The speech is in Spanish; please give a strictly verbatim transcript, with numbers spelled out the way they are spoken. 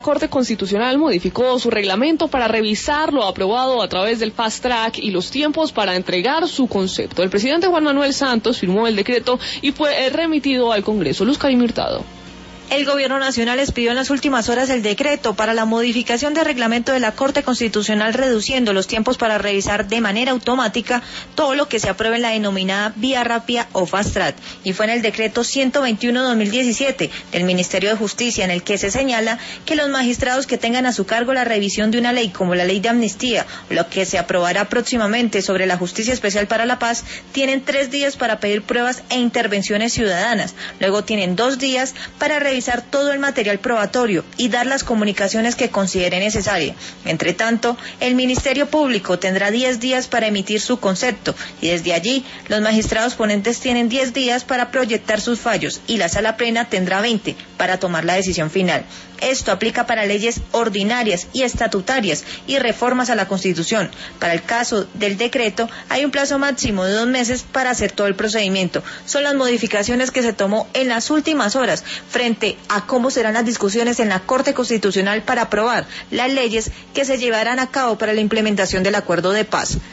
Corte Constitucional modificó su reglamento para revisar lo aprobado a través del Fast Track y los tiempos para entregar su concepto. El presidente Juan Manuel Santos firmó el decreto y fue remitido al Congreso. Luz Karim Hurtado. El Gobierno Nacional expidió en las últimas horas el decreto para la modificación del reglamento de la Corte Constitucional, reduciendo los tiempos para revisar de manera automática todo lo que se apruebe en la denominada vía rápida o fast track, y fue en el decreto ciento veintiuno de dos mil diecisiete del Ministerio de Justicia, en el que se señala que los magistrados que tengan a su cargo la revisión de una ley como la ley de amnistía o lo que se aprobará próximamente sobre la Justicia Especial para la Paz tienen tres días para pedir pruebas e intervenciones ciudadanas. Luego tienen dos días para revisar todo el material probatorio y dar las comunicaciones que considere necesaria. Entre tanto, el Ministerio Público tendrá diez días para emitir su concepto, y desde allí los magistrados ponentes tienen diez días para proyectar sus fallos y la Sala Plena tendrá veinte para tomar la decisión final. Esto aplica para leyes ordinarias y estatutarias y reformas a la Constitución. Para el caso del decreto, hay un plazo máximo de dos meses para hacer todo el procedimiento. Son las modificaciones que se tomó en las últimas horas frente a cómo serán las discusiones en la Corte Constitucional para aprobar las leyes que se llevarán a cabo para la implementación del Acuerdo de Paz.